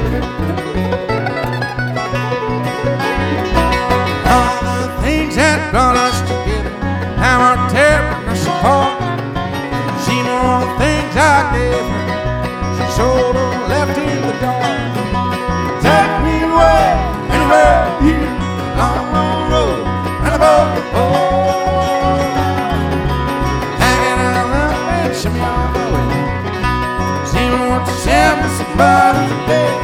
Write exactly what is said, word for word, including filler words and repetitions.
All the things that brought us together now are tearing us apart. She knew all the things I gave her. She sold her